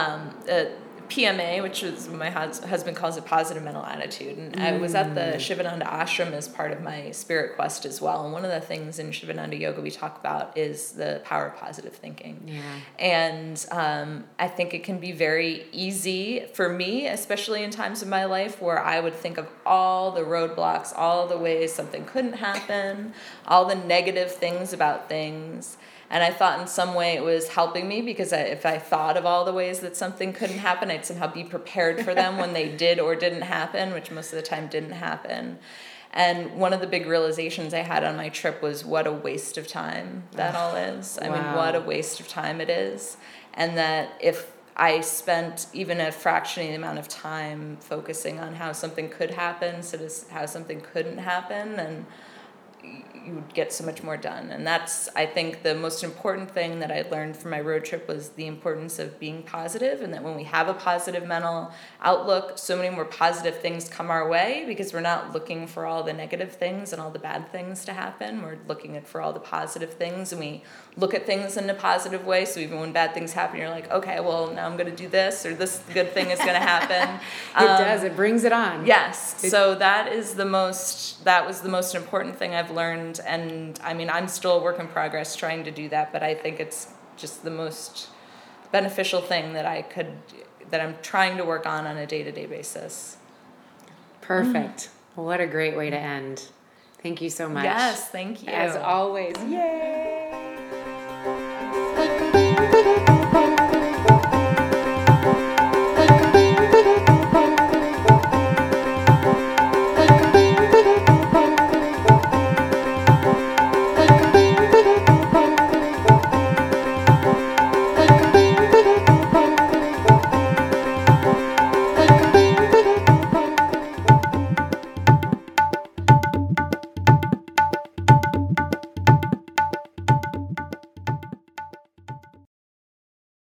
PMA, which is my husband calls it positive mental attitude. And I was at the Shivananda ashram as part of my spirit quest as well. And one of the things in Shivananda yoga we talk about is the power of positive thinking. Yeah. And I think it can be very easy for me, especially in times of my life where I would think of all the roadblocks, all the ways something couldn't happen, all the negative things about things. And I thought in some way it was helping me because if I thought of all the ways that something couldn't happen, I'd somehow be prepared for them when they did or didn't happen, which most of the time didn't happen. And one of the big realizations I had on my trip was what a waste of time that all is. I mean, what a waste of time it is. And that if I spent even a fraction of the amount of time focusing on how something could happen instead of how something couldn't happen, then you would get so much more done. And that's, I think, the most important thing that I learned from my road trip was the importance of being positive, and that when we have a positive mental outlook, so many more positive things come our way because we're not looking for all the negative things and all the bad things to happen. We're looking for all the positive things, and we look at things in a positive way. So even when bad things happen, you're like, okay, well, now I'm going to do this, or this good thing is going to happen. It does. It brings it on. Yes. So that was the most important thing I've learned. And I mean, I'm still a work in progress trying to do that, but I think it's just the most beneficial thing that I'm trying to work on a day-to-day basis. Perfect. What a great way to end. Thank you so much. Yes, thank you. As always. Yay!